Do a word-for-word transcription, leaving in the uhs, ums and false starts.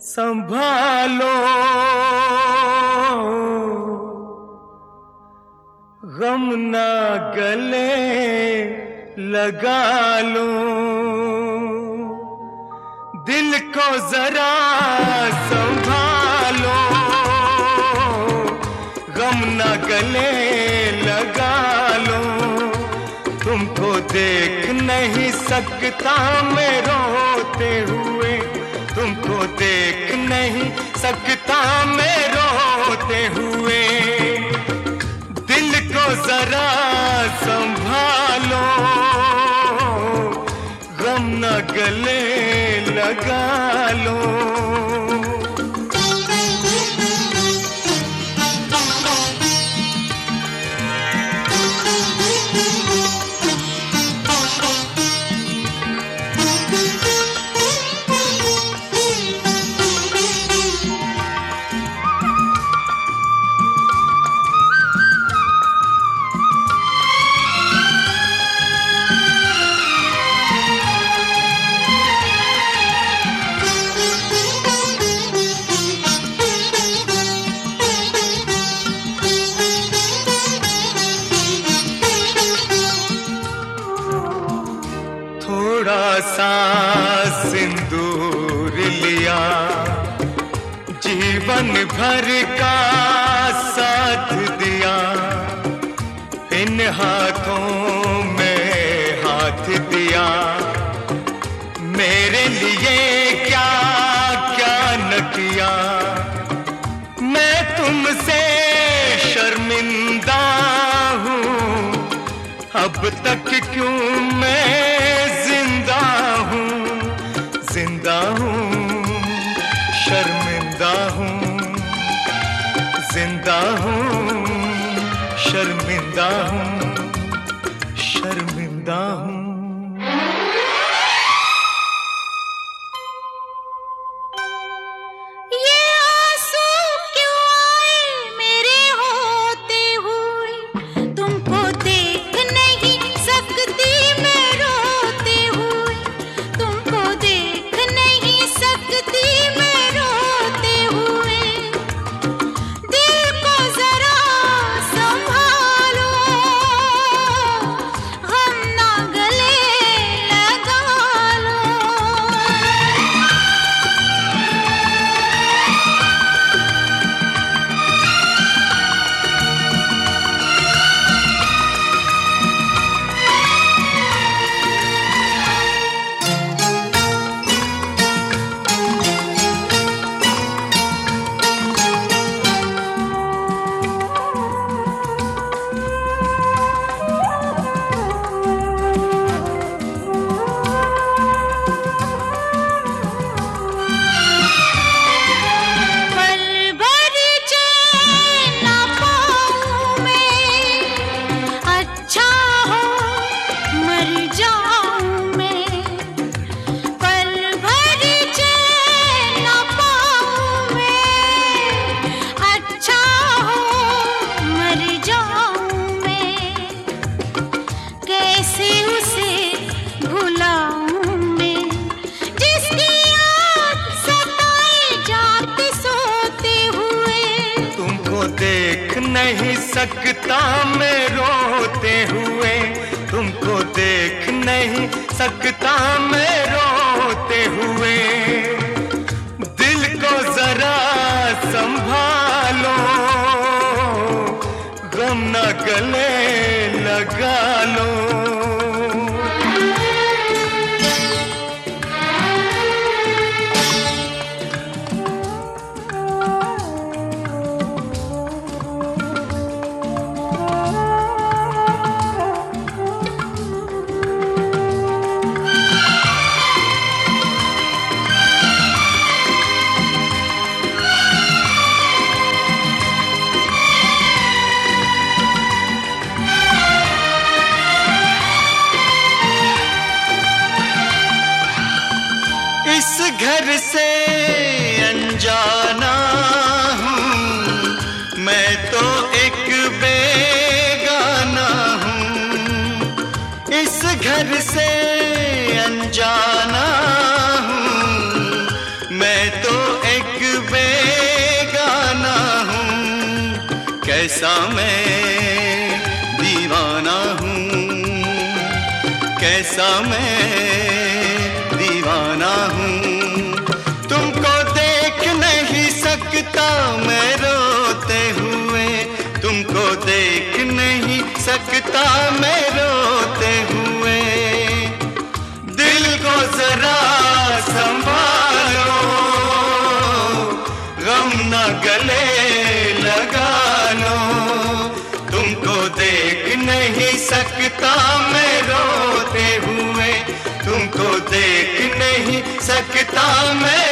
संभालो गम ना गले लगा लो, दिल को जरा संभालो गम ना गले लगा लो। तुमको देख नहीं सकता मैं रोते हुए, तुमको देख नहीं सकता मैं रोते हुए। दिल को जरा संभालो गम न गले लगा लो। थोड़ा सा सिंदूर लिया, जीवन भर का साथ दिया, इन हाथों में हाथ दिया। मेरे लिए क्या क्या न किया, मैं तुमसे शर्मिंदा हूँ। अब तक क्यों मैं जिंदा हूँ, जिंदा हूँ, शर्मिंदा हूँ, जिंदा हूँ, शर्मिंदा हूँ, शर्मिंदा हूँ। देख नहीं सकता मैं रोते हुए, तुमको देख नहीं सकता मैं रोते हुए। दिल को जरा संभालो गम न गले लगा लो। इस घर से अनजाना हूँ मैं तो एक बेगाना हूँ। इस घर से अनजाना हूँ मैं तो एक कैसा मैं दीवाना हूँ, कैसा मैं दीवाना हूँ। तुमको देख नहीं सकता मैं रोते हुए, तुमको देख नहीं सकता मैं रोते हुए। दिल को जरा संभालो, गम न गले लगा लो। तुमको देख नहीं सकता मैं रोते हुए, तुमको देख नहीं सकता मैं